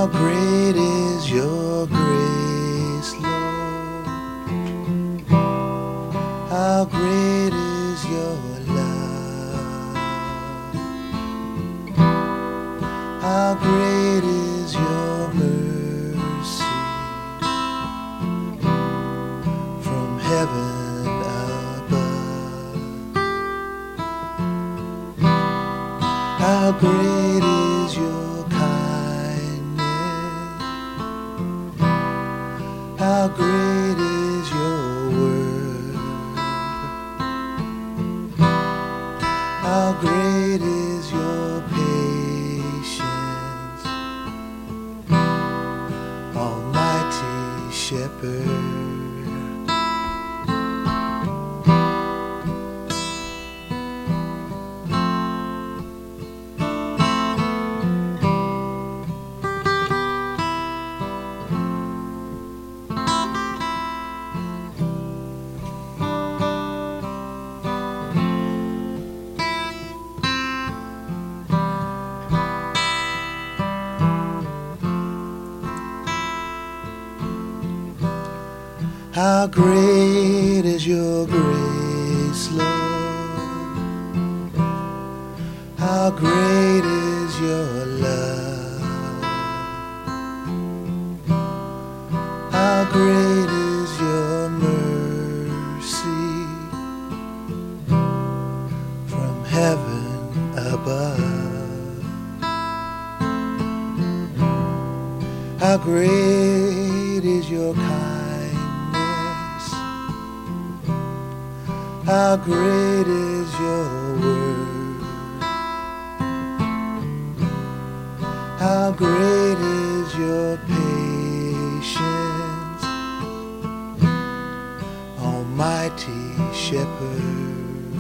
How great is your grace, Lord. How great is your love. How great is your mercy. From heaven above. How great is your kindness. How great is your word. How great is your patience, Almighty Shepherd. How great is your grace, Lord. How great is your love. How great is your mercy. From heaven above. How great is your kindness. How great is your word. How great is your patience, Almighty Shepherd.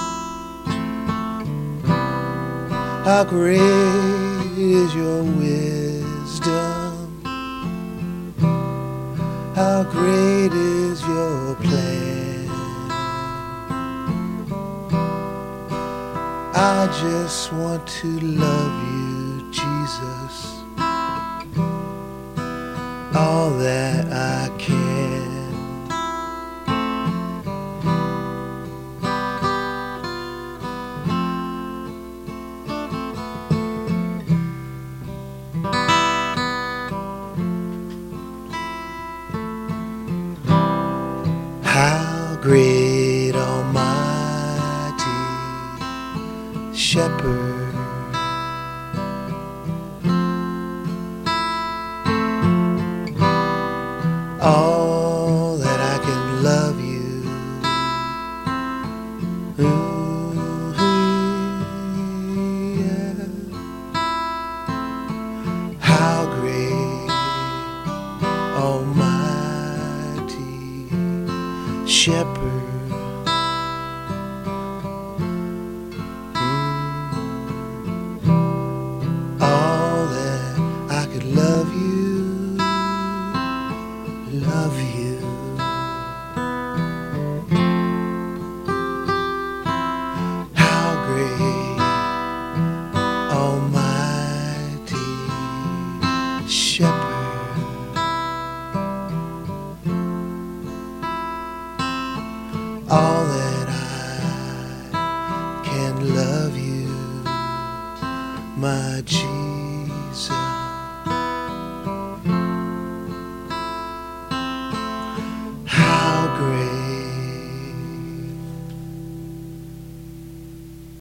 How great is your wisdom. How great is your plan. I just want to love you, Jesus, all that I can. How great, Almighty Shepherd, all that I can love you. Ooh, yeah. How great, Almighty Shepherd. Love you, love you. How great, Almighty Shepherd, all that